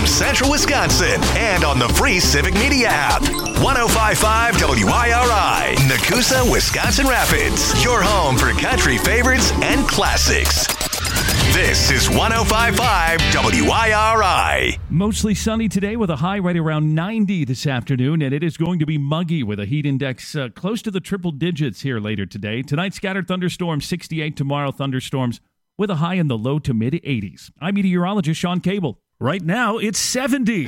from Central Wisconsin and on the free Civic Media app. 105.5 WIRI, Nakusa, Wisconsin Rapids. Your home for country favorites and classics. This is 105.5 WIRI. Mostly sunny today with a high right around 90 this afternoon, and it is going to be muggy with a heat index close to the triple digits here later today. Tonight, scattered thunderstorms, 68. Tomorrow, thunderstorms with a high in the low to mid 80s. I'm meteorologist Sean Cable. Right now, it's 70.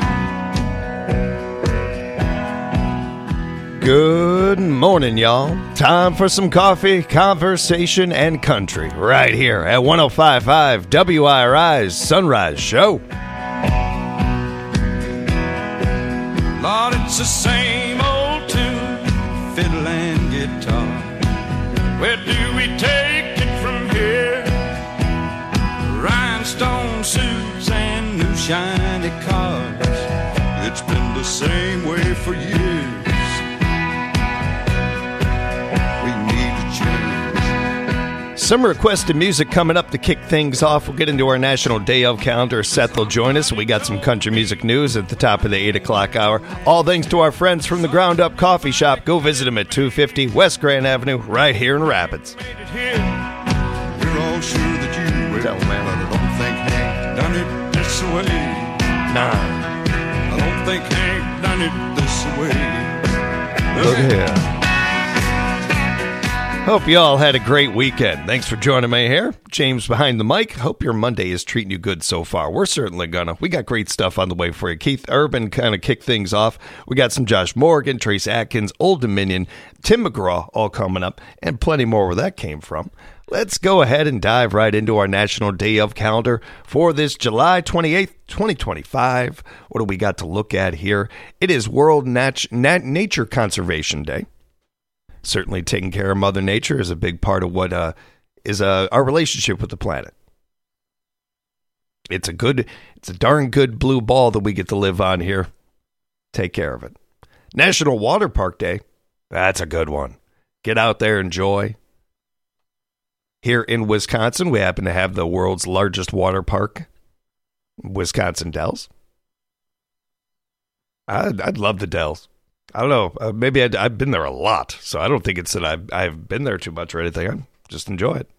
Good morning, y'all. Time for some coffee, conversation, and country right here at 105.5 WIRI's Sunrise Show. Lord, it's the same old tune, fiddle and guitar. Where do we take it from here? Rhinestone suits and new shiny cars. It's been the same way for years. Some requested music coming up to kick things off. We'll get into our National Day of calendar. Seth will join us. We got some country music news at the top of the 8 o'clock hour. All thanks to our friends from the Ground Up Coffee Shop. Go visit them at 250 West Grand Avenue right here in Rapids. You're all sure that you will. Tell them, man. I don't think Hank done it this way. Nah. I don't think Hank done it this way. Look here. Hope you all had a great weekend. Thanks for joining me here. James behind the mic. Hope your Monday is treating you good so far. We're certainly gonna. We got great stuff on the way for you. Keith Urban kind of kicked things off. We got some Josh Morgan, Trace Atkins, Old Dominion, Tim McGraw all coming up, and plenty more where that came from. Let's go ahead and dive right into our National Day of calendar for this July 28th, 2025. What do we got to look at here? It is World Nature Conservation Day. Certainly taking care of Mother Nature is a big part of what is our relationship with the planet. It's a darn good blue ball that we get to live on here. Take care of it. National Water Park Day. That's a good one. Get out there, enjoy. Here in Wisconsin, we happen to have the world's largest water park, Wisconsin Dells. I'd love the Dells. I don't know. Maybe I've been there a lot, so I don't think it's that I've been there too much or anything. I just enjoy it.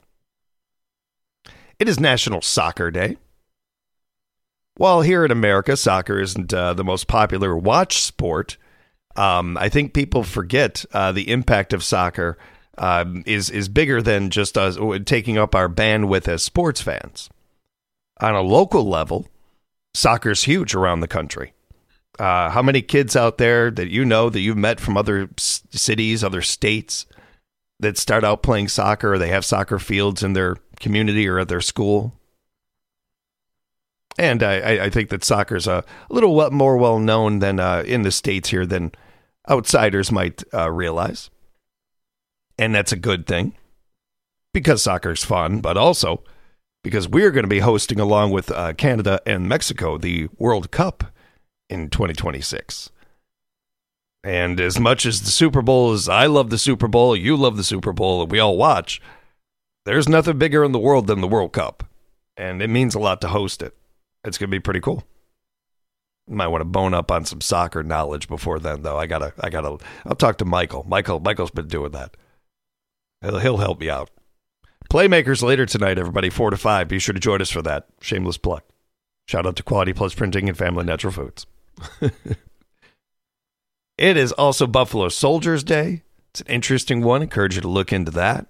It is National Soccer Day. While here in America, soccer isn't the most popular watch sport, I think people forget the impact of soccer is bigger than just us taking up our bandwidth as sports fans. On a local level, soccer's huge around the country. How many kids out there that you know that you've met from other cities, other states that start out playing soccer or they have soccer fields in their community or at their school? And I think that soccer's a little more well known than in the States here than outsiders might realize. And that's a good thing because soccer's fun, but also because we're going to be hosting along with Canada and Mexico the World Cup in 2026. And as much as the Super Bowl is, I love the Super Bowl, you love the Super Bowl, and we all watch, there's nothing bigger in the world than the World Cup. And it means a lot to host it. It's going to be pretty cool. Might want to bone up on some soccer knowledge before then, though. I'll talk to Michael. Michael's been doing that. He'll help me out. Playmakers later tonight, everybody, 4 to 5. Be sure to join us for that. Shameless plug. Shout out to Quality Plus Printing and Family Natural Foods. It is also Buffalo Soldiers Day. It's an interesting one. Encourage you to look into that.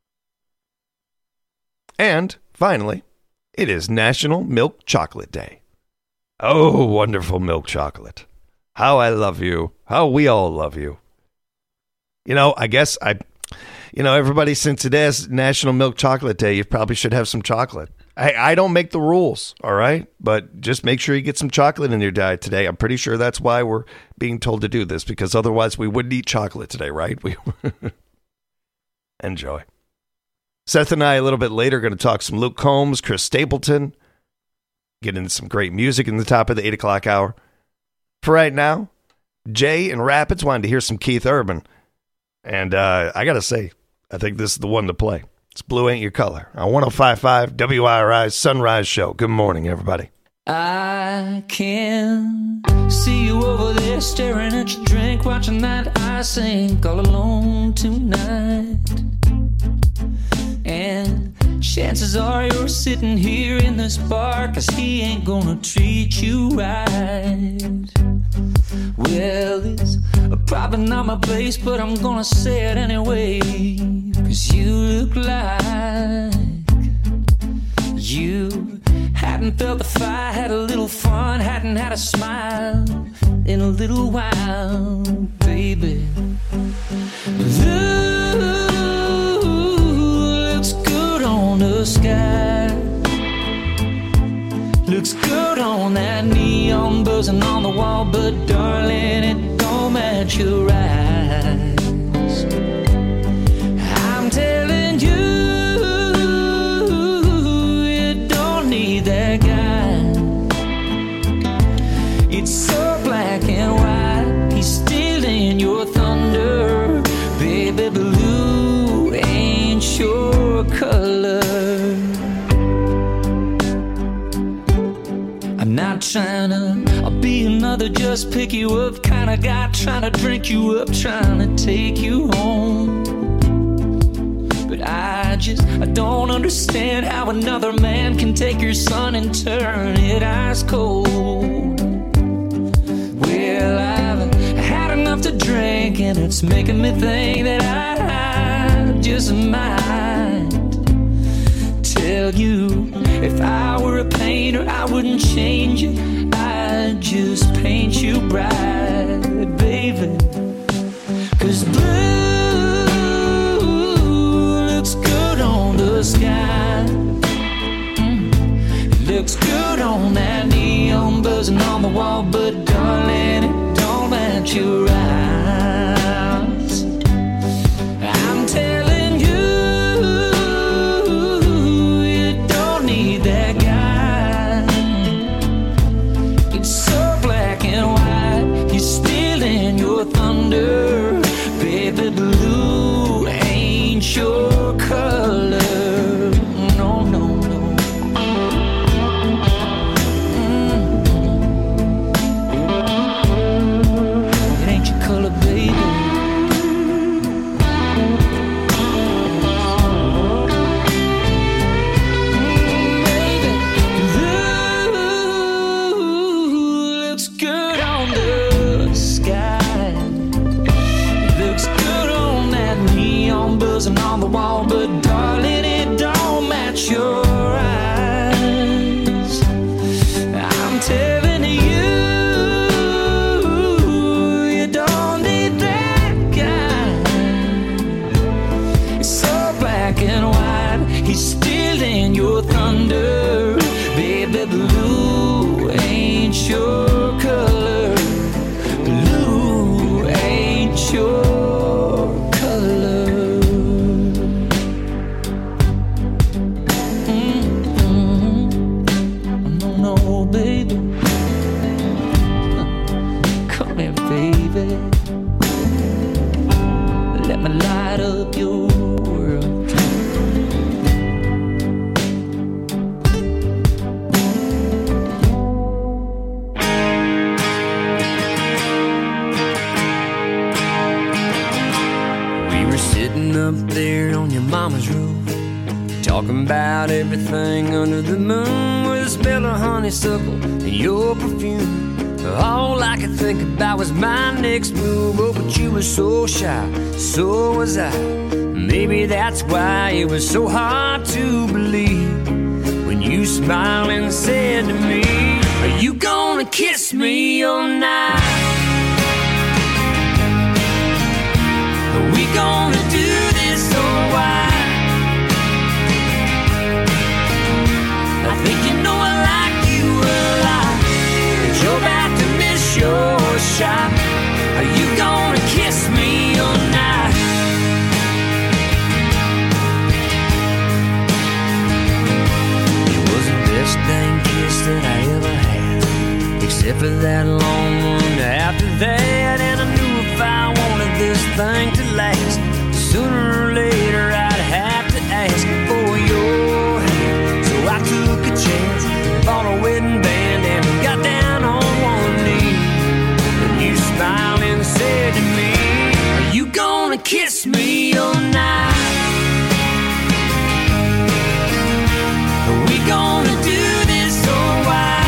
And finally, it is National Milk Chocolate Day. Oh, wonderful milk chocolate. How I love you. How we all love you. You know, I guess everybody, since it is National Milk Chocolate Day, you probably should have some chocolate. I don't make the rules, all right? But just make sure you get some chocolate in your diet today. I'm pretty sure that's why we're being told to do this, because otherwise we wouldn't eat chocolate today, right? Enjoy. Seth and I, a little bit later, are going to talk some Luke Combs, Chris Stapleton, get into some great music in the top of the 8 o'clock hour. For right now, Jay in Rapids wanted to hear some Keith Urban. And I got to say, I think this is the one to play. It's Blue Ain't Your Color on 105.5 WIRI's Sunrise Show. Good morning, everybody. I can see you over there staring at your drink, watching that ice sink all alone tonight. And chances are you're sitting here in this bar 'cause he ain't gonna treat you right. Well, it's probably not my place, but I'm gonna say it anyway, 'cause you look like you hadn't felt the fire, had a little fun, hadn't had a smile in a little while, baby. Looks good on the sky, looks good on that neon buzzing on the wall, but darling, it don't match your eyes. I'm telling you, that guy. It's so black and white, he's stealing your thunder. Baby blue ain't your color. I'm not trying to be another just pick you up kind of guy, trying to drink you up, trying to take you home. But I don't understand how another man can take your sun and turn it ice cold. Well, I've had enough to drink and it's making me think that I just might tell you, if I were a painter, I wouldn't change it, I'd just paint you bright, baby. 'Cause blue sky, looks good on that neon buzzing on the wall, but darling, it don't match your eyes. I'm telling you, you don't need that guy. It's so black and white, he's stealing your thunder. Baby blue ain't your color. On the wall, but darling, it don't match your eyes. I'm telling you, you don't need that guy. It's so black and white, he's stealing your thunder. Baby blue ain't your color. Blue ain't your let me light up your world. We were sitting up there on your mama's roof, talking about everything under the moon, with the smell of honeysuckle and your perfume. All I could think about was my next move. Oh, but you were so shy, so was I. Maybe that's why it was so hard to believe when you smiled and said to me, are you gonna kiss me all night? Are we gonna do this or why? I think you know I like you a lot, but you're about to miss your shot. Are you gonna kiss me all night? It was the best dang kiss that I ever had, except for that long one after that. And I knew if I wanted this thing to last, sooner or later I'd have to ask for your hand. So I took a chance, bought a wedding band, kiss me all night. Are we gonna do this or why?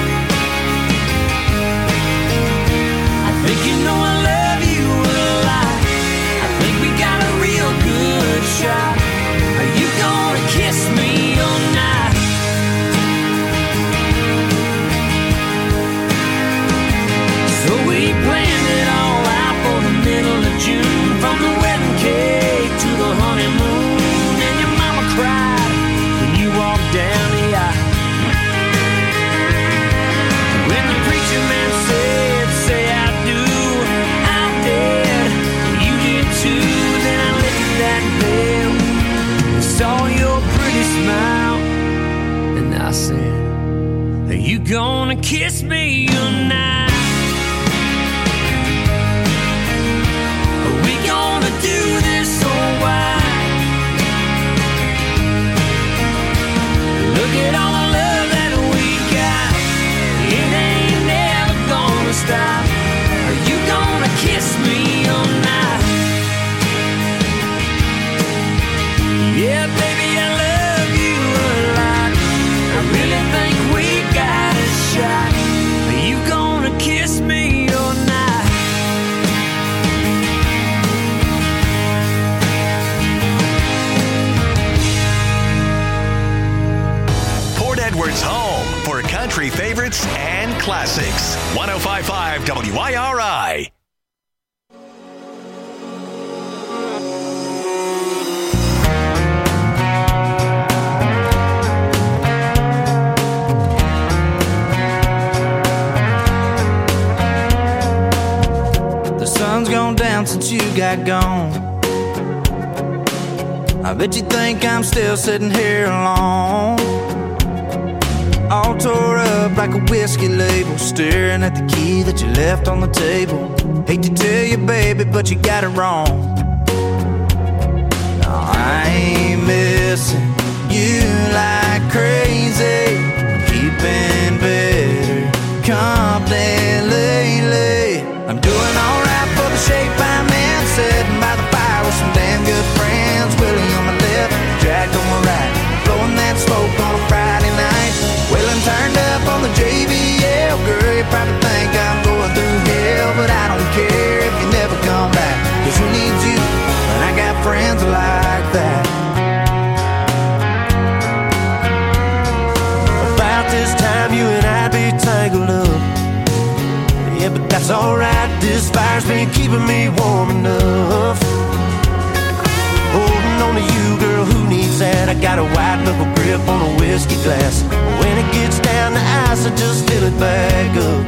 I think you know I love you a lot. I think we got a real good shot. Are you gonna kiss me all night? So we planned it all out for the middle of June, from the wedding cake to the honeymoon. And your mama cried when you walked down the aisle. When the preacher man said, say I do, I did, you did too. Then I lifted that veil and saw your pretty smile, and I said, are you gonna kiss me tonight? Are we gonna do this or why? Look at all the love that we got. It ain't never gonna stop. Are you gonna kiss me all night? Yeah, baby, I love you a lot. I really think we got a shot. Are you gonna kiss me all night? Port Edwards home for country favorites and classics. 105.5 WIRI. The sun's gone down since you got gone. I bet you think I'm still sitting here alone, all tore up like a whiskey label, staring at the key that you left on the table. Hate to tell you, baby, but you got it wrong. No, I ain't missing you like crazy. Keeping better company lately. I'm doing alright for the shape I'm in, sitting by the fire with some damn good friends. Willie on my left, Jack on my right, blowing that smoke on a Friday night. Wheeling turned up on the JBL. Girl, you probably think I'm going through hell, but I don't care if you never come back, 'cause who needs you when I got friends like that? About this time you and I'd be tangled up. Yeah, but that's alright, this fire's been keeping me warm enough. Holding on to you, girl, who needs that? I got a white knuckle grip on a whiskey glass. When it gets down to ice, I just fill it back up.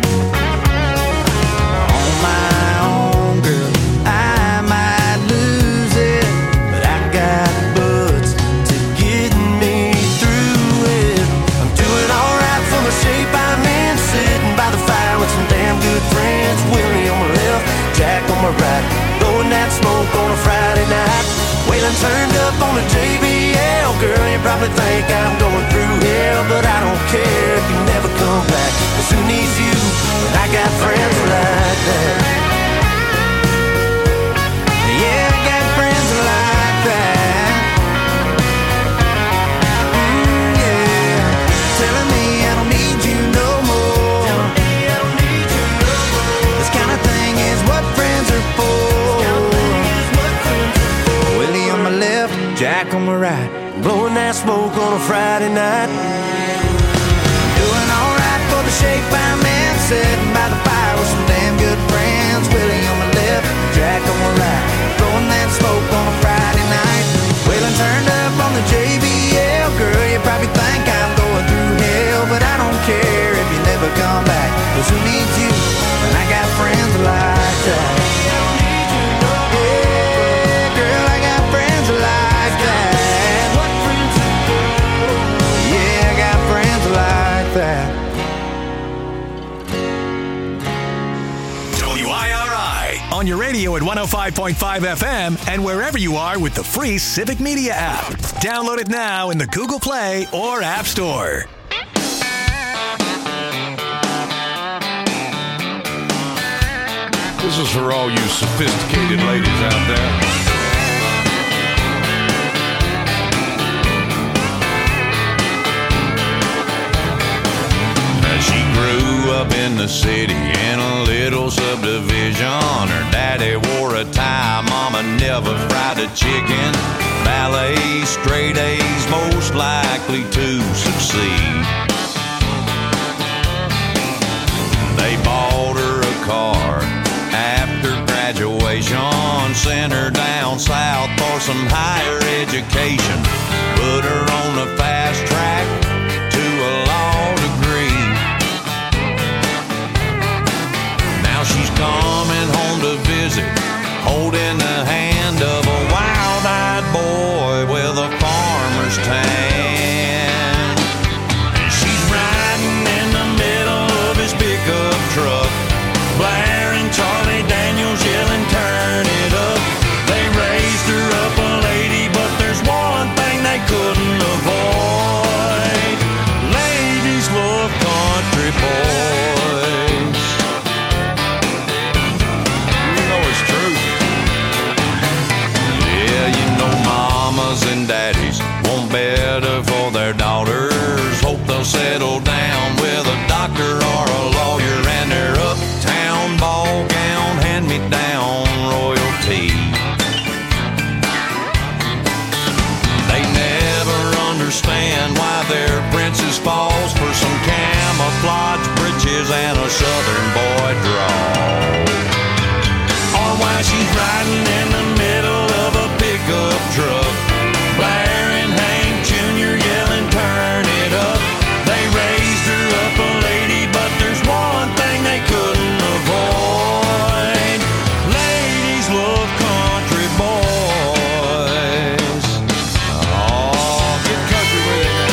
On my own, girl, I might lose it, but I got buds to get me through it. I'm doing alright for the shape I'm in, sitting by the fire with some damn good friends. Willie on my left, Jack on my right, blowing that smoke on a Friday night. Waylon turned up on the JBL. Girl, you probably think I'm going through hell, but I don't care if you never come back, 'cause who needs you when I got friends like that? Yeah, I got friends like that. Yeah, telling me I don't need you no more. This kind of thing is what friends are for. Willie on my left, Jack on my right, blowing that smoke on a Friday night. Doing alright for the shape I'm in, sitting by the fire with some damn good friends. Willie on my left, Jack on my right, blowing that smoke on a Friday night. Waylon turned up on the JBL. Girl, you probably think I'm going through hell, but I don't care if you never come back, 'cause who needs you when I got friends like that? WIRI on your radio at 105.5 FM and wherever you are with the free Civic Media app. Download it now in the Google Play or App Store. This is for all you sophisticated ladies out there. subdivision. Her daddy wore a tie, mama never fried a chicken. Ballet, straight A's, most likely to succeed. They bought her a car after graduation, sent her down south for some higher education, put her on the fast track to a law degree. Now she's coming home to visit, holding the hand of a wild-eyed boy with a farmer's tan. And she's riding in the middle of his pickup truck, blaring Charlie Daniels, yelling, turn it up. They raised her up a lady, but there's one thing they couldn't avoid. Ladies love country boys. You know it's true. Yeah, you know mamas and daddies want better for their daughters. Hope they'll settle down with a doctor or a lawyer, and their uptown ball gown, hand-me-down royalty. They never understand why their princess falls for some camouflage breeches and a southern boy drawl, or why she's riding in the middle of a pickup truck, blaring Hank Jr., yelling, turn it up. They raised her up a lady, but there's one thing they couldn't avoid. Ladies love country boys. Oh, get country with it.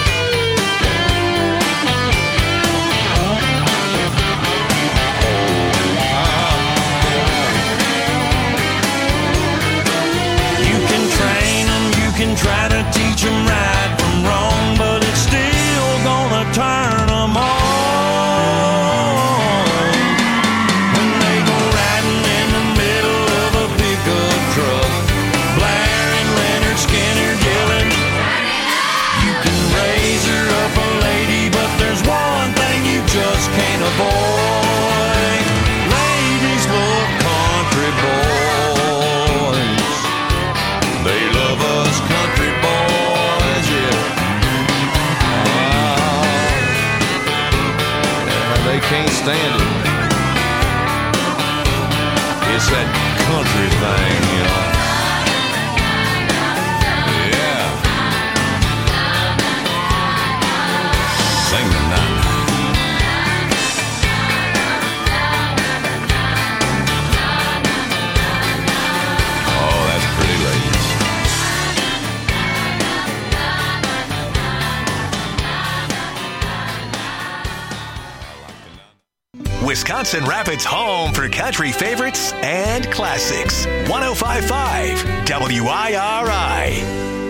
You can train them, you can try to teach them right from wrong, but it's still gonna turn them on. When they go riding in the middle of a pickup truck, blaring Leonard Skinner, yelling, you can raise her up a lady, but there's one thing you just can't avoid. Ladies love country boys. They love us country boys, yeah. Yeah, they can't stand it. It's that country thing, you know. Yeah. Sing the night. Oh, that's pretty, ladies. Wisconsin Rapids' home for country favorites and classics. 105.5 WIRI.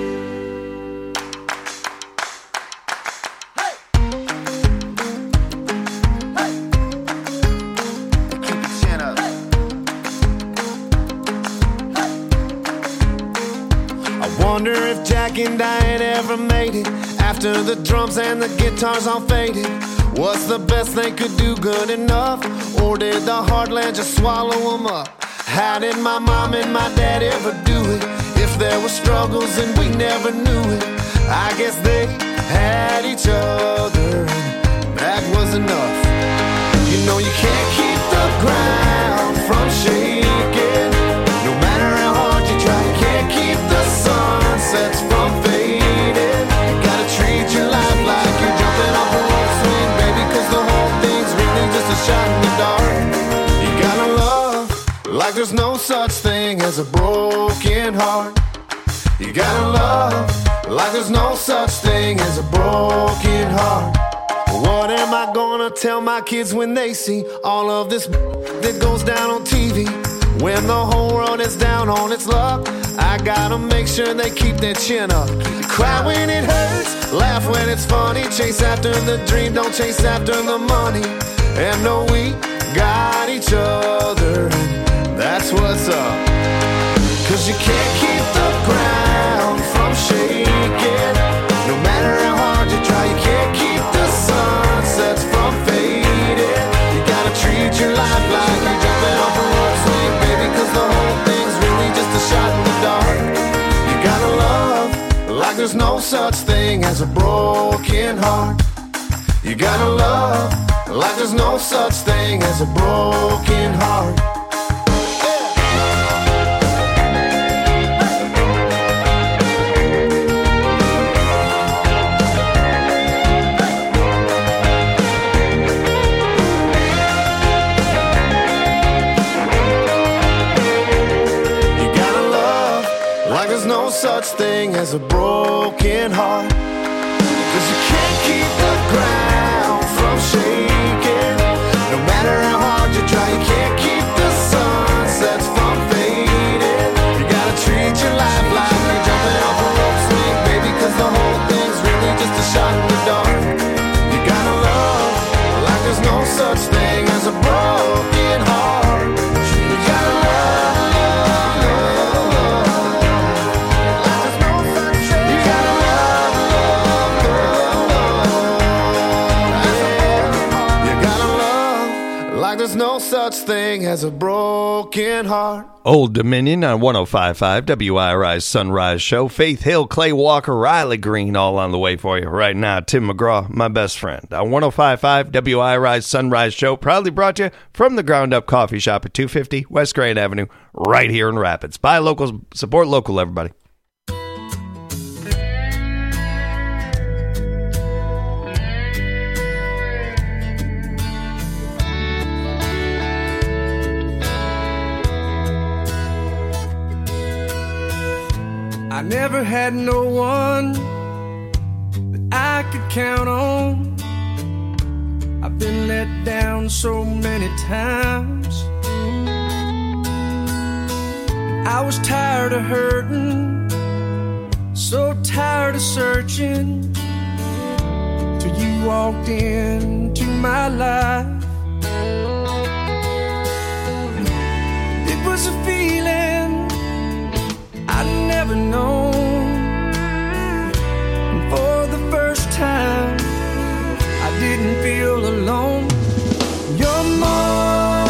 I wonder if Jack and Diane ever made it after the drums and the guitars all faded. What's the best they could do good enough? Or did the heartland just swallow them up? How did my mom and my dad ever do it? If there were struggles and we never knew it, I guess they had each other and that was enough. You know you can't keep the ground from shaking. No matter how hard you try, you can't keep the sunsets from fading. You gotta treat your life like you're jumping off a rope swing, baby, cause the whole thing's really just a shot in the dark. You gotta love like there's no such thing as a broken heart. You gotta love like there's no such thing as a broken heart. What am I gonna tell my kids when they see all of this that goes down on TV? When the whole world is down on its luck, I gotta make sure they keep their chin up. Cry when it hurts, laugh when it's funny, chase after the dream, don't chase after the money. And know we got each other, and that's what's up. Cause you can't keep the ground from shaking. No matter how hard you try, you can't keep the sunsets from fading. You gotta treat your life like you're like there's no such thing as a broken heart. You gotta love like there's no such thing as a broken heart. Such thing as a broken heart, 'cause you can't keep the ground from shaking. No matter how hard you try, you can't keep the sunsets from fading. You gotta treat your life like you're jumping off a rope swing, baby, 'cause the whole thing's really just a shot in the dark. You gotta love like there's no such thing as a broken heart. You gotta love. There's no such thing as a broken heart. Old Dominion on 105.5 WIRI's Sunrise Show. Faith Hill, Clay Walker, Riley Green, all on the way for you right now. Tim McGraw, my best friend. On 105.5 WIRI's Sunrise Show, proudly brought to you from the Ground Up Coffee Shop at 250 West Grand Avenue, right here in Rapids. Buy local, support local, everybody. I never had no one that I could count on. I've been let down so many times. I was tired of hurting, so tired of searching, till you walked into my life. It was a feeling I'd never known. And for the first time, I didn't feel alone. You're more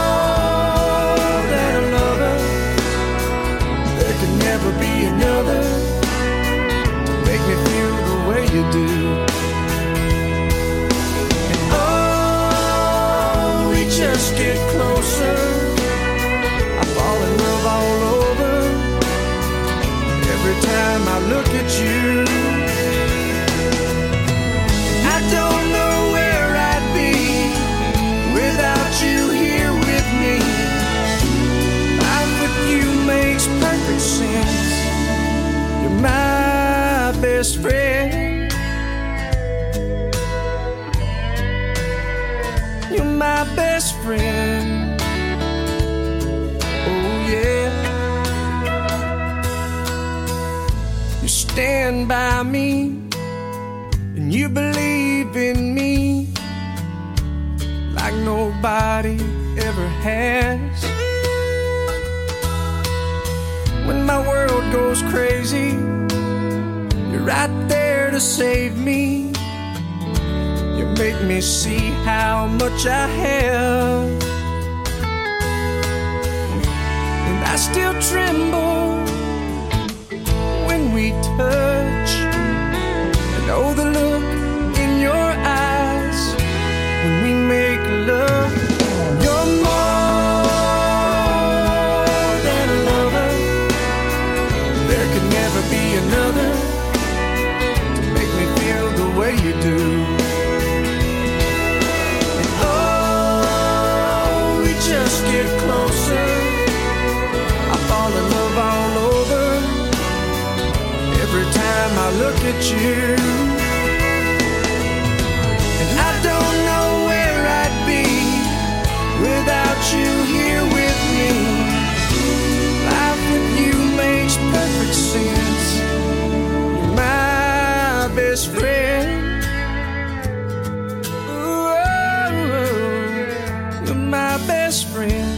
than a lover. There could never be another to make me feel the way you do. And oh, we just get closer. I fall in love all over. Every time I look at you, I don't know where I'd be without you here with me. Life with you makes perfect sense. You're my best friend. You're my best friend. Oh yeah. Stand by me, and you believe in me like nobody ever has. When my world goes crazy, you're right there to save me. You make me see how much I have, and I still tremble when we touch. I know the look in your eyes when we make love. You're more than a lover. There could never be another to make me feel the way you do. And oh, we just get closer. I fall in love all over. Every time I look at you, and I don't know where I'd be without you here with me. Life with you makes perfect sense. You're my best friend. Ooh, you're my best friend.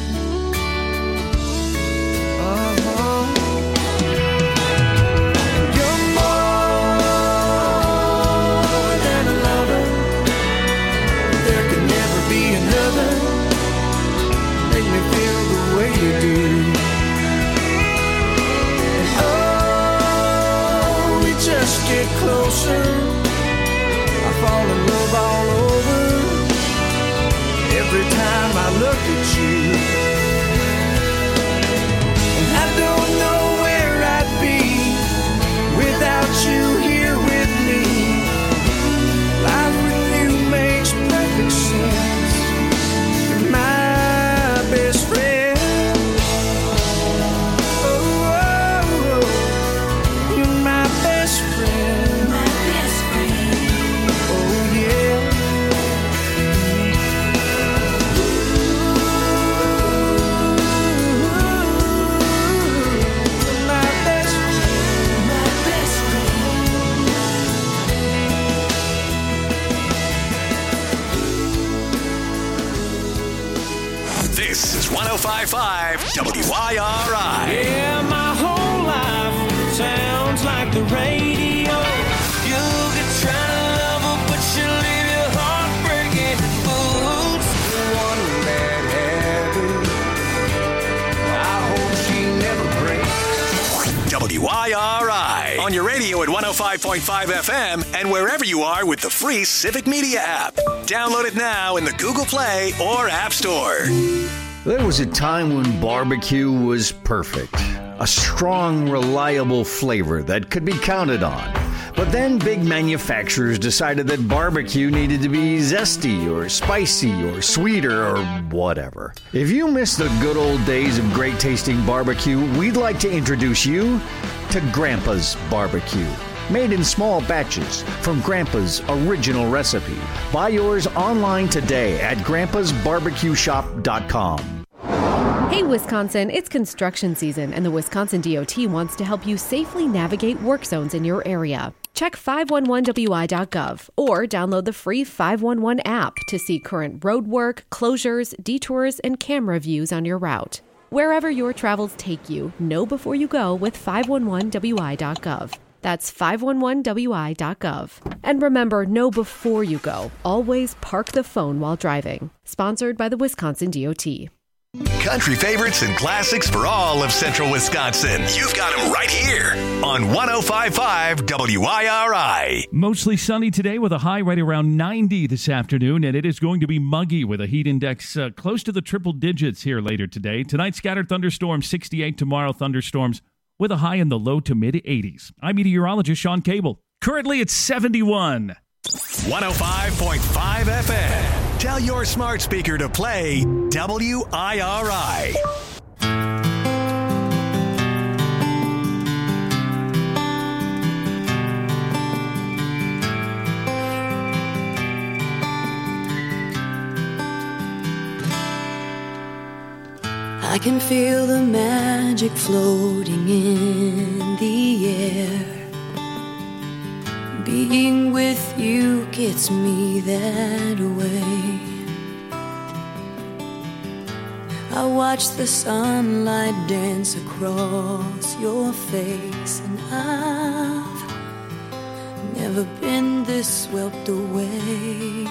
get closer, I fall in love all over. Every time I look at you, and I don't know where I'd be without you here with me. Life with you makes perfect sense. You're my best friend. Oh, oh, oh. You're my best friend. My best friend. Oh, yeah. This is 105.5 WYRI. Yeah, my whole life sounds like the radio. You could try to love her, but she'll leave your heart breaking. Oops, one bad habit. I hope she never breaks. WYRI. On your radio at 105.5 FM and wherever you are with the free Civic Media app. Download it now in the Google Play or App Store. There was a time when barbecue was perfect. A strong, reliable flavor that could be counted on. But then big manufacturers decided that barbecue needed to be zesty or spicy or sweeter or whatever. If you miss the good old days of great tasting barbecue, we'd like to introduce you to Grandpa's Barbecue. Made in small batches from Grandpa's original recipe. Buy yours online today at grandpasbarbecueshop.com. Hey Wisconsin, it's construction season and the Wisconsin DOT wants to help you safely navigate work zones in your area. Check 511wi.gov or download the free 511 app to see current road work, closures, detours, and camera views on your route. Wherever your travels take you, know before you go with 511wi.gov. That's 511wi.gov. And remember, know before you go. Always park the phone while driving. Sponsored by the Wisconsin DOT. Country favorites and classics for all of central Wisconsin. You've got them right here on 105.5 WYRI. Mostly sunny today with a high right around 90 this afternoon, and it is going to be muggy with a heat index close to the triple digits here later today. Tonight, scattered thunderstorms, 68. Tomorrow, thunderstorms with a high in the low to mid 80s. I'm meteorologist Sean Cable. Currently, it's 71. 105.5 FM. Tell your smart speaker to play WIRI. I can feel the magic floating in the air. Being with you gets me that way. I watch the sunlight dance across your face, and I've never been this swept away.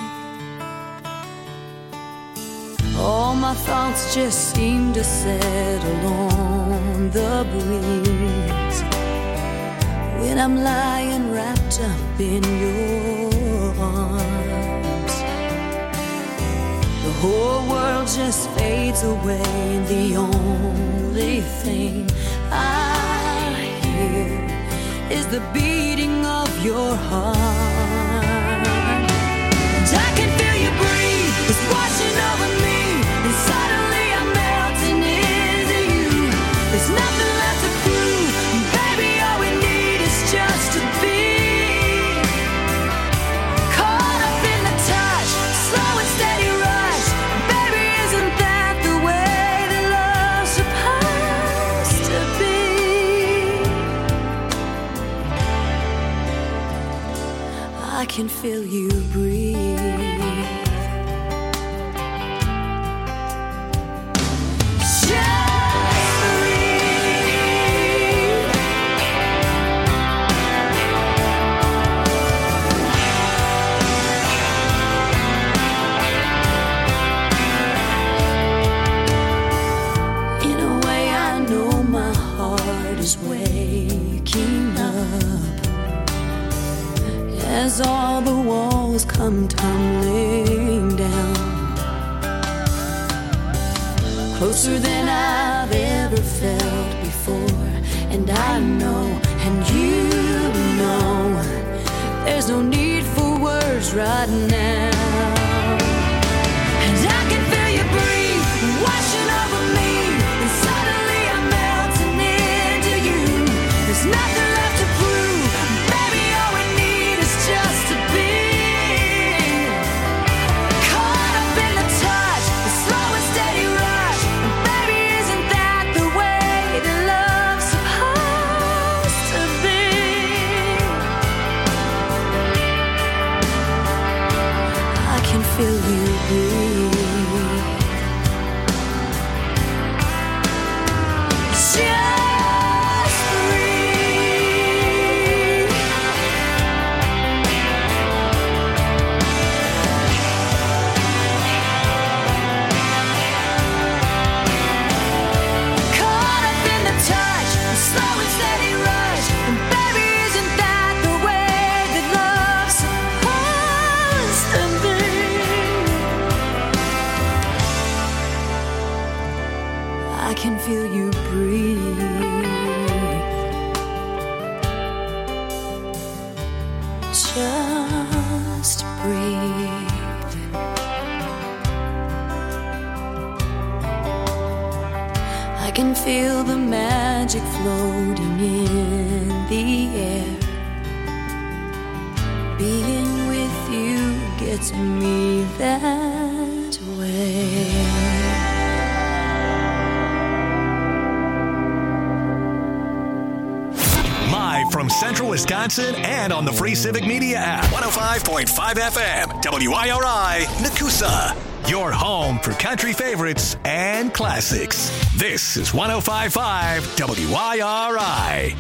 All my thoughts just seem to settle on the breeze when I'm lying wrapped up in your arms. The whole world just fades away, and the only thing I hear is the beating of your heart. And I can feel you breathe, it's washing over me. And suddenly I'm melting into you. There's nothing left to prove. Baby, all we need is just to be caught up in the touch, slow and steady rush. Baby, isn't that the way that love's supposed to be? I can feel you breathe. Waking up, as all the walls come tumbling down. Closer than I've ever felt before. And I know, and you know, there's no need for words right now. And I can feel you breathe, washing over me, and suddenly I'm melting into you. There's nothing left to prove, baby, all we need is just to be caught up in the touch, the slow and steady rush. And baby, isn't that the way that love's supposed to be? I can feel you breathe. Just breathe. Caught up in the touch, the slow and steady rush. And baby, isn't that the way that love's supposed to be? I can feel you breathe. Just breathe. I can feel the magic floating in the air. Being with you gets me that way. Live from Central Wisconsin and on the free Civic Media app. 105.5 FM, WIRI, Nakusa. Your home for country favorites and classics. This is 105.5 WIRI.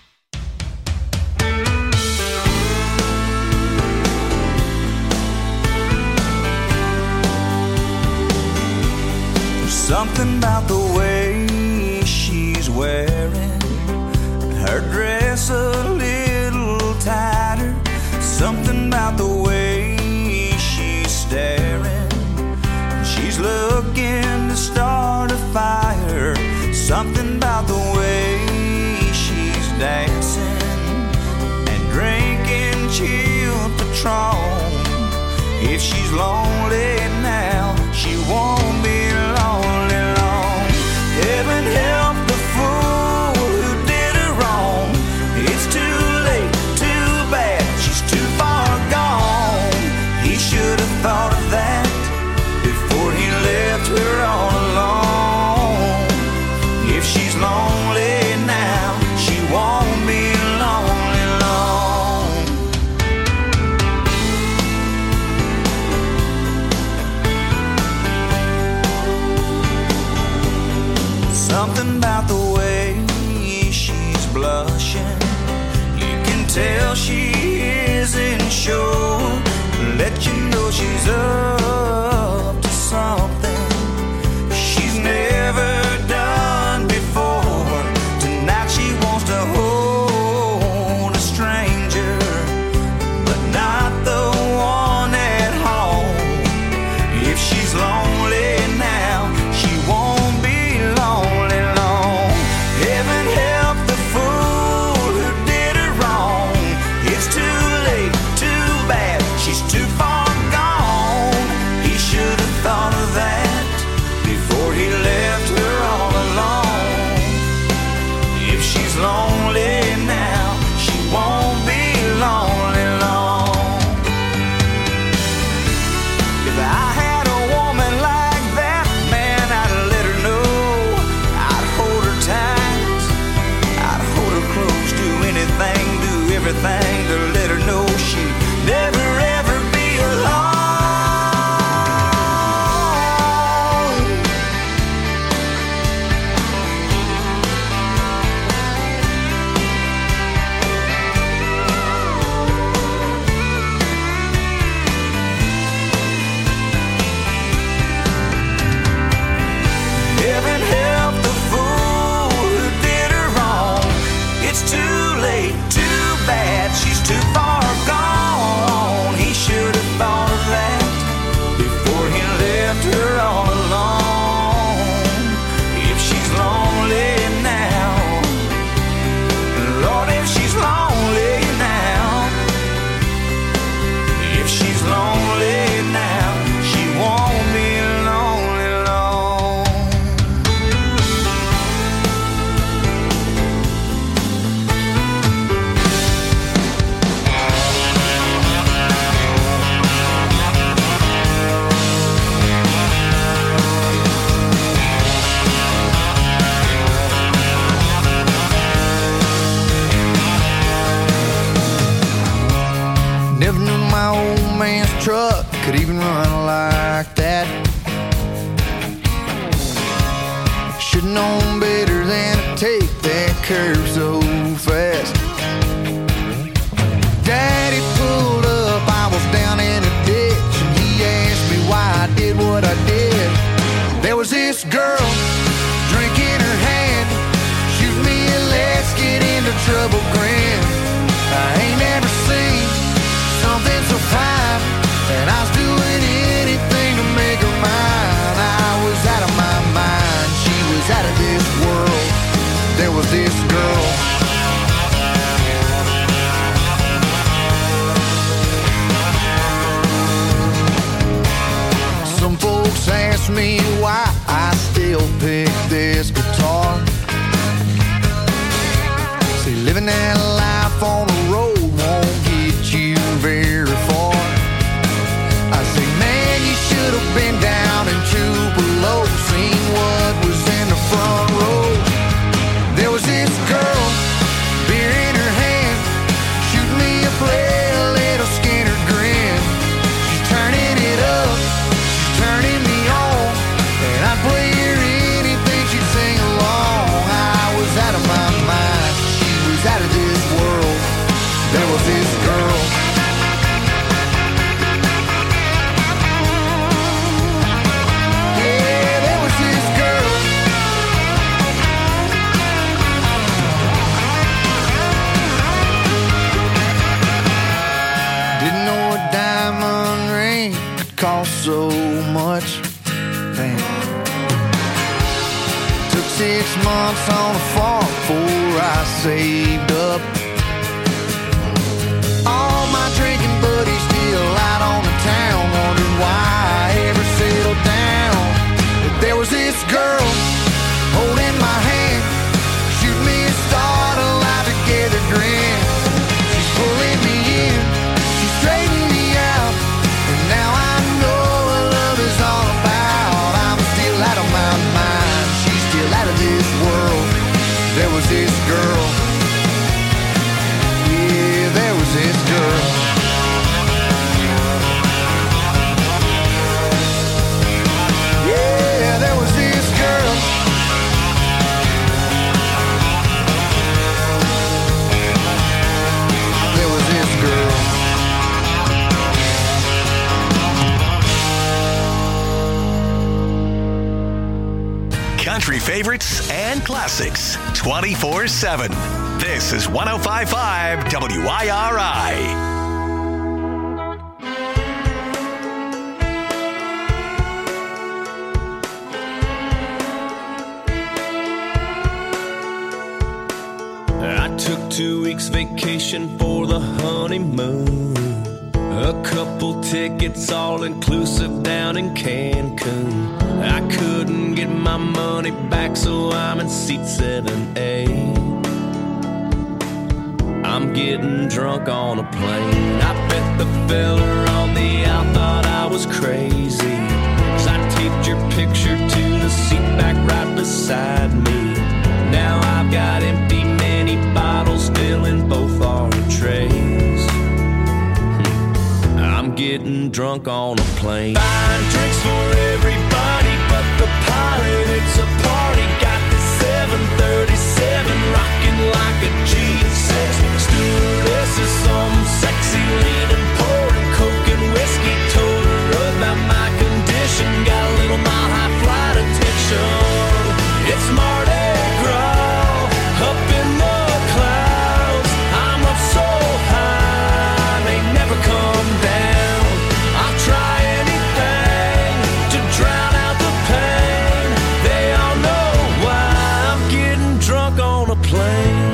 There's something about the way she's wearing her dress a little tighter. Something about the way she's staring. She's looking to start a fire. Something about the way she's dancing and drinking chilled Patron. If she's lonely now, she won't be lonely long. Heaven help the fool who did her wrong. It's too late, too bad, she's too far gone. He should have thought of that before he left her all alone. If she's lonely now, she won't be lonely long. Something about the way she's blushing, you can tell she isn't sure. Let you know she's up to something she's never done before. Tonight she wants to hold a stranger, but not the one at home. If she's lonely now, she won't be lonely long. Heaven help the fool who did her wrong. It's too late, too bad, she's too far gone. He should have thought of that before he left her all alone. If she's lonely now, she won't be lonely long. If I had a woman like that, man, I'd let her know. I'd hold her tight, I'd hold her close, do anything, do everything to let her know she'd never ever be alone. Heaven help the fool who did her wrong. It's too late, too bad, she truck could even run like that. Should've known better than to take that curve so fast. Daddy pulled up, I was down in a ditch, and he asked me why I did what I did. There was this girl, drink in her hand, shoot me a let's get into trouble grin. I ain't never seen something so fine, and I was doing anything to make her mine. I was out of my mind, she was out of this world. There was this girl. Some folks ask me why I still pick this guitar. See, living that life on the road won't get you very far. I say, man, you should have been down in Tupelo, seen what was in the front row. There was this girl, beer in her hand, shooting me a play, a little Skinner grin. She's turning it up, she's turning me on, and I'd play her anything she'd sing along. I was out of my mind, she was out of this world. There was this girl. Yeah, there was this girl. Didn't know a diamond ring could cost so much. Damn. Took 6 months on a farm before I saved up. All my drinking buddies still out on the town, wondered why I ever settled down. But there was this girl holding my hand, shoot me a start, a lie together grin. She's pulling me in, she's straightening me out, and now I know what love is all about. I'm still out of my mind, she's still out of this world. There was this girl. Yeah, there was this girl. Yeah, there was this girl. There was this girl. Country favorites and classics 24/7. This is 105.5 WIRI. I took 2 weeks vacation for the honeymoon. A couple tickets all inclusive down in Cancun. I couldn't get my money back, so I'm in seat 7A. I'm getting drunk on a plane. I bet the fella on the out thought I was crazy, 'cause I taped your picture to the seat back right beside me. Now I've got empty mini bottles filling both our trays. I'm getting drunk on a plane. Buying drinks for everybody but the pilot. It's a party. Got the 737 rocking like a G6. Stewardess is some sexy leaning, pouring coke and whiskey. Told her about my condition. Got a little mile high flight attention. It's Mardi Gras up in the clouds. I'm up so high, may never come down. I'll try anything to drown out the pain. They all know why I'm getting drunk on a plane.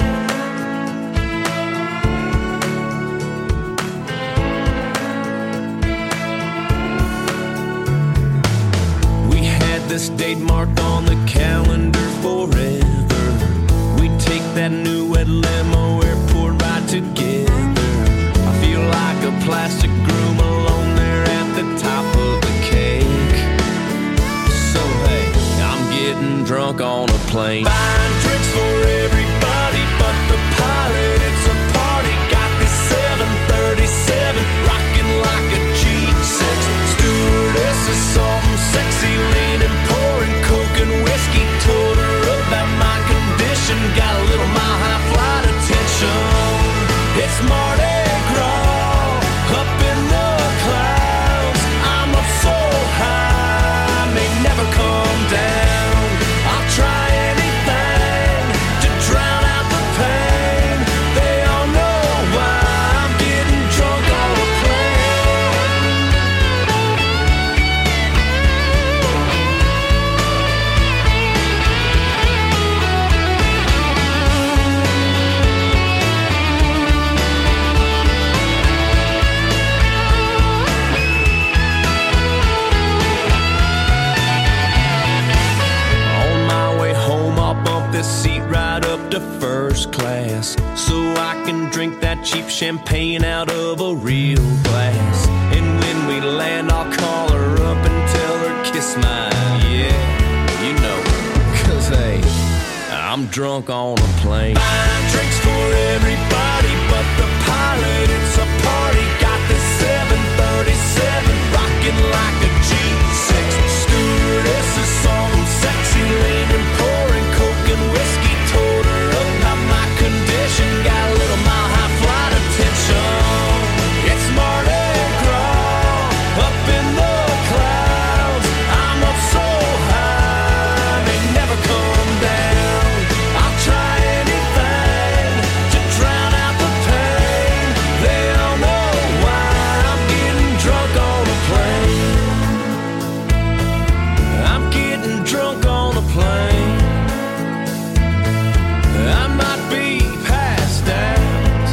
We had this date marked on the calendar forever. We take that new red limo airport ride together. I feel like a plastic groom alone there at the top of the cake. So hey, I'm getting drunk on a plane. Buying drinks for everybody but the pilot. It's a party. Got this 737 rocking like a G6. I can drink that cheap champagne out of a real glass. And when we land, I'll call her up and tell her kiss mine. Yeah, you know, 'cause hey, I'm drunk on a plane. Buying drinks for everybody but the pilot. It's a party. Got this 737 rocking like a G6. Stewardess is some sexy lady pouring coke and whiskey. Told her about my condition. Got a little mile high flight attention. It's Mardi Gras up in the clouds. I'm up so high, they never come down. I'll try anything to drown out the pain. They don't know why I'm getting drunk on a plane. I'm getting drunk on a plane. I might be passed out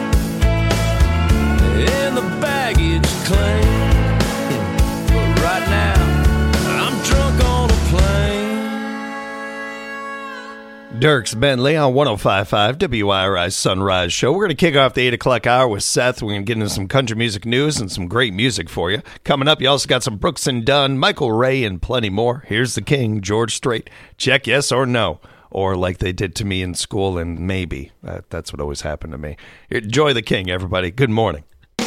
in the baggage claim, but right now I'm drunk on a plane. Dirks Bentley on 105.5 WIRI Sunrise Show. We're going to kick off the 8 o'clock hour with Seth. We're going to get into some country music news and some great music for you. Coming up, you also got some Brooks and Dunn, Michael Ray, and plenty more. Here's the king, George Strait. Check yes or no. Or like they did to me in school, and maybe. That's what always happened to me. Enjoy the king, everybody. Good morning.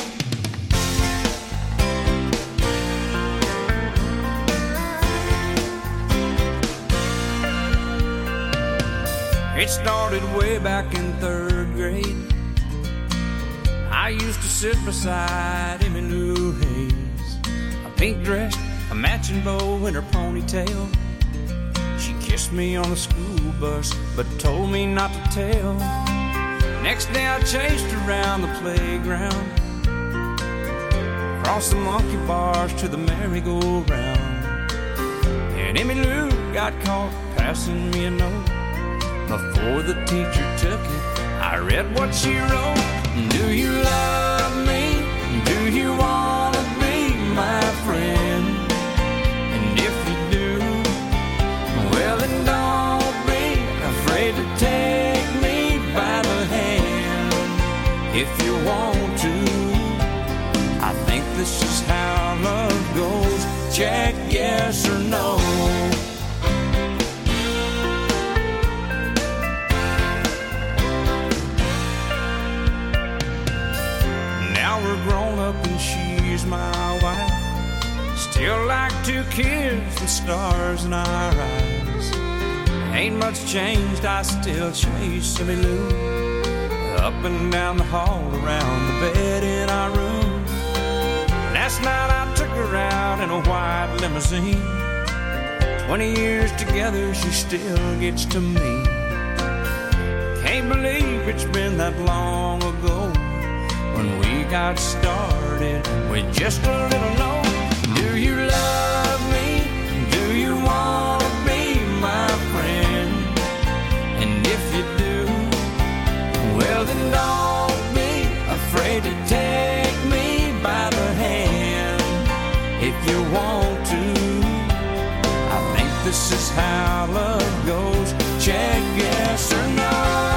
It started way back in 3rd grade. I used to sit beside Emmy Lou Hayes, a pink dress, a matching bow in her ponytail. She kissed me on the school bus, but told me not to tell. Next day I chased her around the playground, across the monkey bars to the merry-go-round. And Emmy Lou got caught passing me a note. Before the teacher took it, I read what she wrote. Do you love me? Do you want to be my friend? And if you do, well then don't be afraid to take me by the hand. If you want to, I think this is how love goes. Check yes or no. We're grown up and she's my wife. Still like 2 kids with stars in our eyes. Ain't much changed, I still chase Emmy Lou up and down the hall, around the bed in our room. Last night I took her out in a white limousine. 20 years together, she still gets to me. Can't believe it's been that long ago when we got started with just a little note. Do you love me? Do you want to be my friend? And if you do, well then don't be afraid to take me by the hand. If you want to, I think this is how love goes. Check yes or no.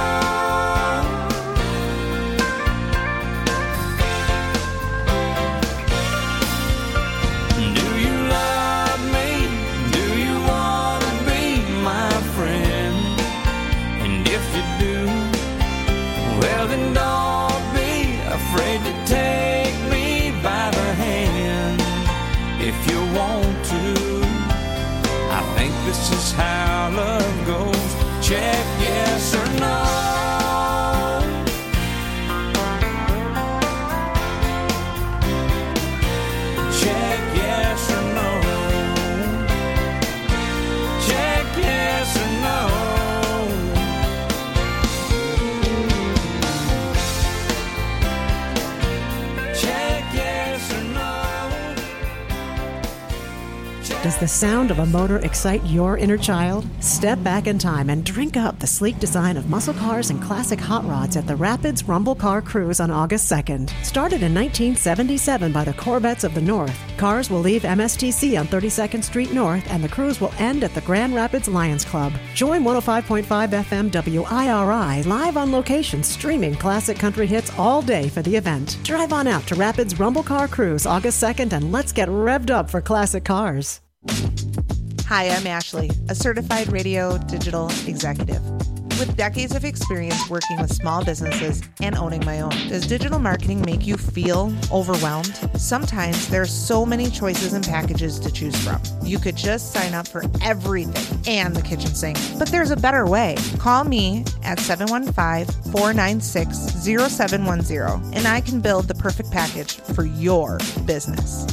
This is how love goes. Check yes or no. Check yes or no. Check yes or no. Check yes or no. Does the sound of a motor excite your inner child? Step back in time and drink up the sleek design of muscle cars and classic hot rods at the Rapids Rumble Car Cruise on August 2nd. Started in 1977 by the Corvettes of the North, cars will leave MSTC on 32nd Street North and the cruise will end at the Grand Rapids Lions Club. Join 105.5 FM WIRI live on location streaming classic country hits all day for the event. Drive on out to Rapids Rumble Car Cruise August 2nd and let's get revved up for classic cars. Hi, I'm Ashley, a certified radio digital executive. With decades of experience working with small businesses and owning my own, does digital marketing make you feel overwhelmed? Sometimes there are so many choices and packages to choose from. You could just sign up for everything and the kitchen sink. But there's a better way. Call me at 715-496-0710 and I can build the perfect package for your business.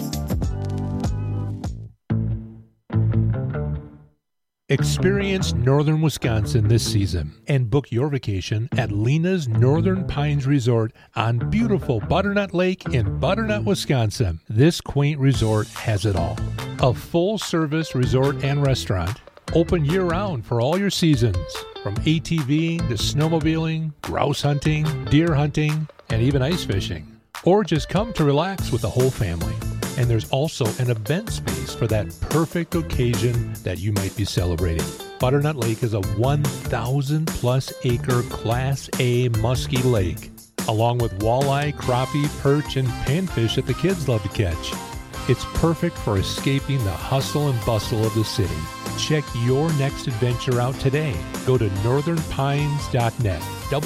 Experience northern Wisconsin this season and book your vacation at Lena's Northern Pines Resort on beautiful Butternut Lake in Butternut, Wisconsin. This quaint resort has it all. A full-service resort and restaurant, open year-round for all your seasons, from ATVing to snowmobiling, grouse hunting, deer hunting, and even ice fishing. Or just come to relax with the whole family. And there's also an event space for that perfect occasion that you might be celebrating. Butternut Lake is a 1,000-plus acre Class A musky lake, along with walleye, crappie, perch, and panfish that the kids love to catch. It's perfect for escaping the hustle and bustle of the city. Check your next adventure out today. Go to northernpines.net,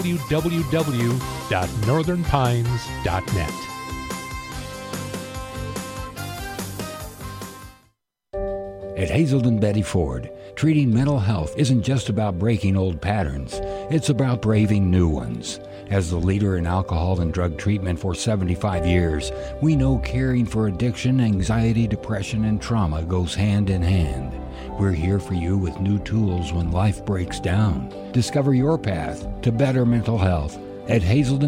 www.northernpines.net. At Hazelden Betty Ford, treating mental health isn't just about breaking old patterns, it's about braving new ones. As the leader in alcohol and drug treatment for 75 years, we know caring for addiction, anxiety, depression, and trauma goes hand in hand. We're here for you with new tools when life breaks down. Discover your path to better mental health at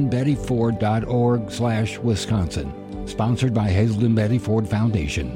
hazeldenbettyford.org/Wisconsin. Sponsored by Hazelden Betty Ford Foundation.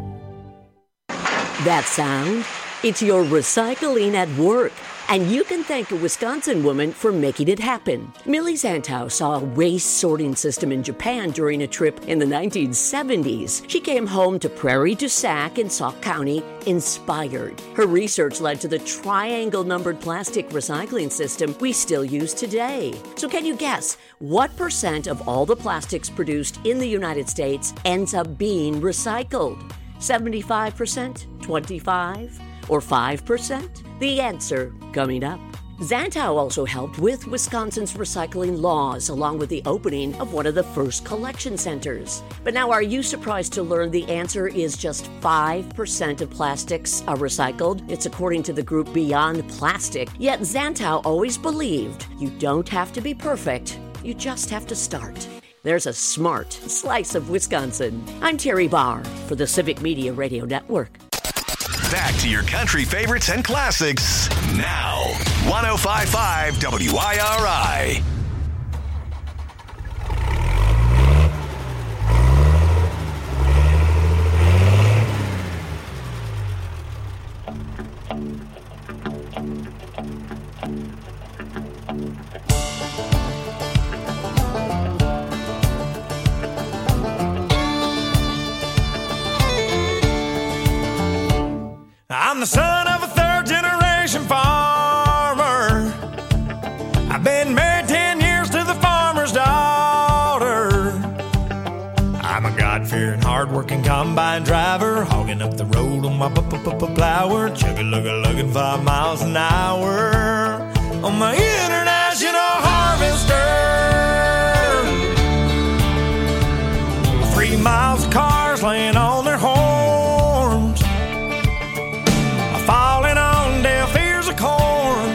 That sound? It's your recycling at work. And you can thank a Wisconsin woman for making it happen. Millie Zantow saw a waste sorting system in Japan during a trip in the 1970s. She came home to Prairie du Sac in Sauk County inspired. Her research led to the triangle-numbered plastic recycling system we still use today. So can you guess what % of all the plastics produced in the United States ends up being recycled? 75%, 25%, or 5%? The answer coming up. Zantow also helped with Wisconsin's recycling laws, along with the opening of one of the first collection centers. But now, are you surprised to learn the answer is just 5% of plastics are recycled? It's according to the group Beyond Plastic. Yet Zantow always believed you don't have to be perfect, you just have to start. There's a smart slice of Wisconsin. I'm Terry Barr for the Civic Media Radio Network. Back to your country favorites and classics now. 105.5 WIRI. I'm the son of a third-generation farmer. I've been married 10 years to the farmer's daughter. I'm a God-fearing, hard-working combine driver, hogging up the road on my plower, chugga-lugga-lugging 5 miles an hour on my international harvester. 3 miles of cars laying on their horns, falling on deaf ears of corn,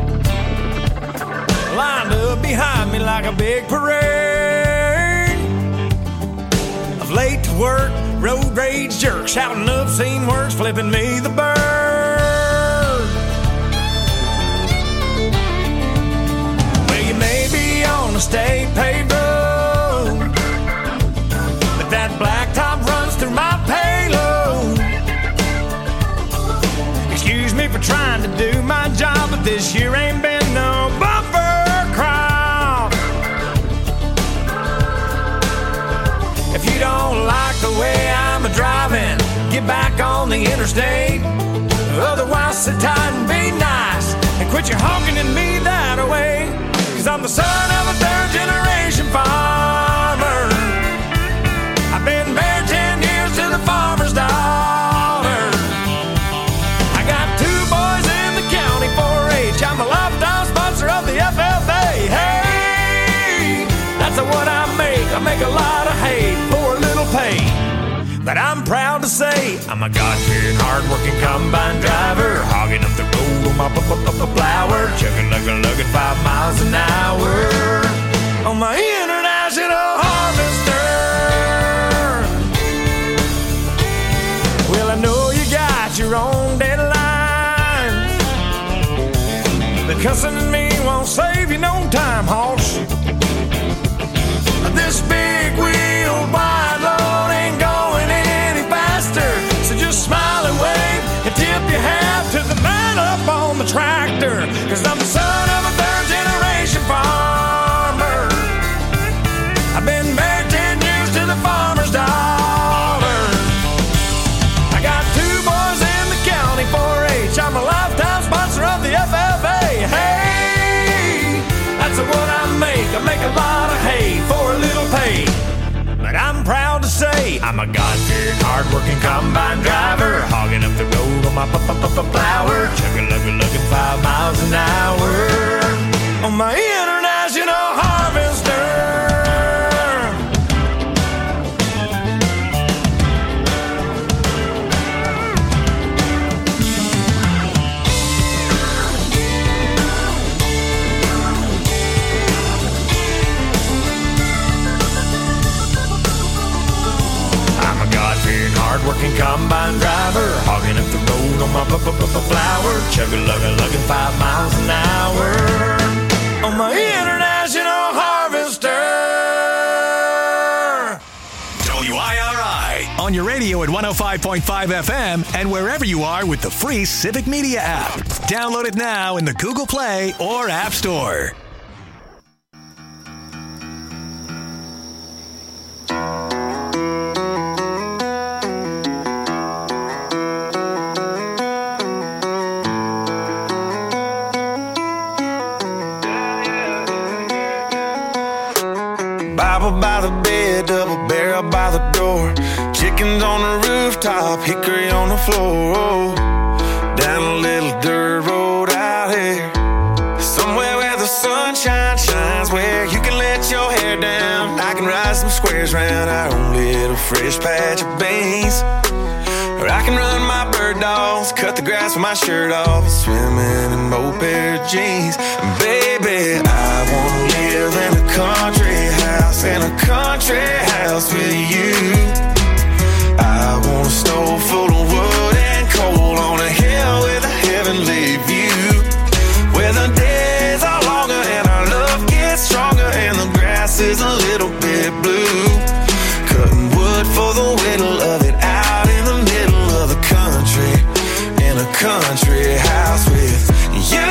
lined up behind me like a big parade of late to work, road rage jerks, shouting obscene words, flipping me the bird. Well, you may be on a state paved road, but that blacktop runs through my payload. this year ain't been no bumper crop. If you don't like the way I'm driving, get back on the interstate. Otherwise, sit tight and be nice and quit your honking at me that way. Cause I'm the son of a third-generation farmer. I've been married 10 years to the farmer's daughter. I got 2 boys in the county 4-H. I'm a lifetime sponsor of the FFA. Hey, that's what I make. I make a lot of hay for a little pay. But I'm proud to say I'm a God-fearing, hard-working combine driver, hogging up the road on my flower, chugging, lugging 5 miles an hour on my international harvester. Well, I know you got your own deadlines, but cussing at me won't save you no time, hoss. This big wheel wide load ain't going any faster, so just smile and wave and tip your hat to the man up on the tractor. Cause I'm the son of a third-generation farmer. I've been married 10 years to the farmer's daughter. I got 2 boys in the county 4-H. I'm a lifetime sponsor of the FFA. Hey, that's what I make. I make a lot of hay for a little pay. But I'm proud to say I'm a God-fearing, hard-working combine driver, hogging up the road on my flower, chugging, lugging 5 miles an hour on my international harvester. Hard-working combine driver, hogging up the road on my flower, chugging, lugging 5 miles an hour on my international harvester. WIRI on your radio at 105.5 FM and wherever you are with the free Civic Media app. Download it now in the Google Play or App Store. Bible by the bed, double barrel by the door, chickens on the rooftop, hickory on the floor. Down a little dirt road out here, somewhere where the sunshine shines, where you can let your hair down. I can ride some squares round our own little fresh patch of beans, or I can run my bird dogs, cut the grass with my shirt off, swimming in old pair of jeans. And baby, I wanna live in a country house, in a country house with you. I want a stove full of wood and coal on a hill with a heavenly view, where the days are longer and our love gets stronger and the grass is a little bit blue. Cutting wood for the whittle of it out in the middle of the country, in a country house with you.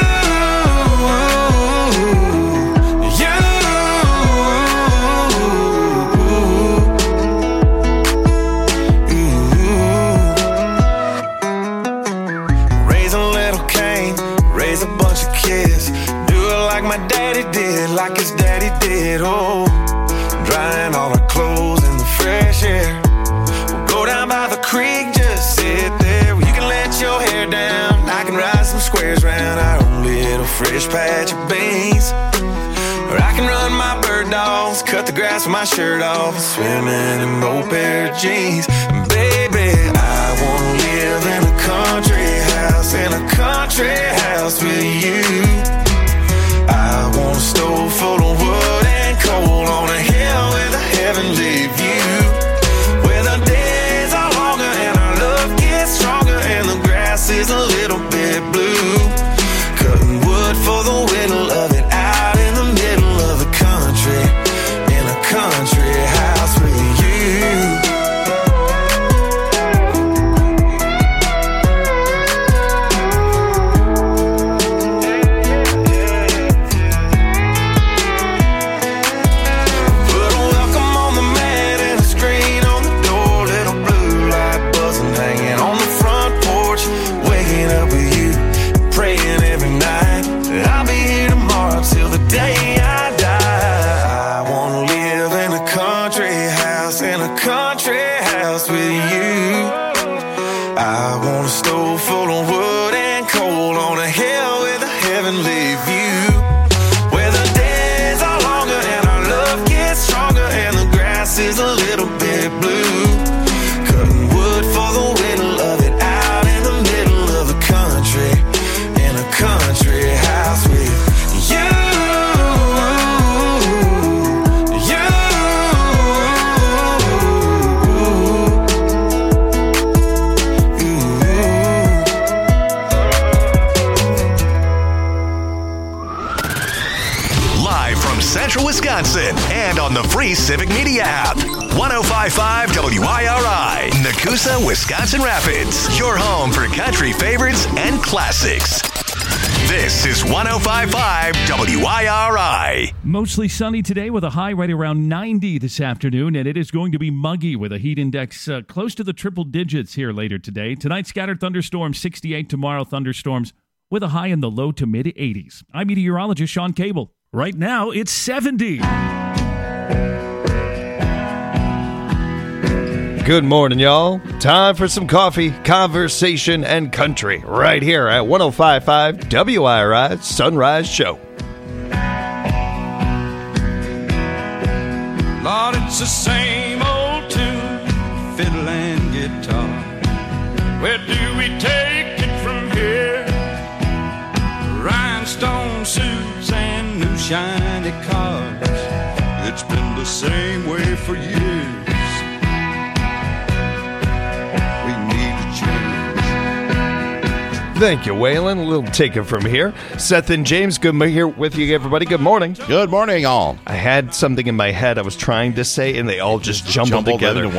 Like his daddy did, oh, drying all our clothes in the fresh air. We'll go down by the creek, just sit there. You can let your hair down, I can ride some squares round our own little fresh patch of beans, or I can run my bird dogs, cut the grass with my shirt off, swimming in old pair of jeans. And baby, I wanna live in a country house, in a country house with you. I want a stove full of wood and coal on a hill with a heavenly view, where the days are longer and our love gets stronger and the grass is a little bit blue. Cutting wood for the whittle of it out in the middle of the country, in a country house with you. house with you. I want a stove full of wood and coal on a hill with a heavenly view. Where the days are longer and our love gets stronger and the grass is a little bit blue. Cutting wood for the winter, love it out in the middle of the country. In a country house with you. Central Wisconsin and on the free Civic Media app. 105.5 WIRI, Nakusa, Wisconsin Rapids. Your home for country favorites and classics. This is 105.5 WIRI. Mostly sunny today with a high right around 90 this afternoon, and it is going to be muggy with a heat index close to the triple digits here later today. Tonight, scattered thunderstorms, 68. Tomorrow, thunderstorms with a high in the low to mid 80s. I'm meteorologist Sean Cable. Right now, it's 70. Good morning, y'all. Time for some coffee, conversation, and country right here at 105.5 WIRI Sunrise Show. Lord, it's the same old tune, fiddle and guitar. Where do we take it from here? Rhinestone suits and new shiny cars. It's been the same way for years. We need a change. Thank you, Waylon. A little take it from here. Seth and James, good here with you, everybody. Good morning. Good morning, all. I had something in my head I was trying to say, and they all just jumbled together.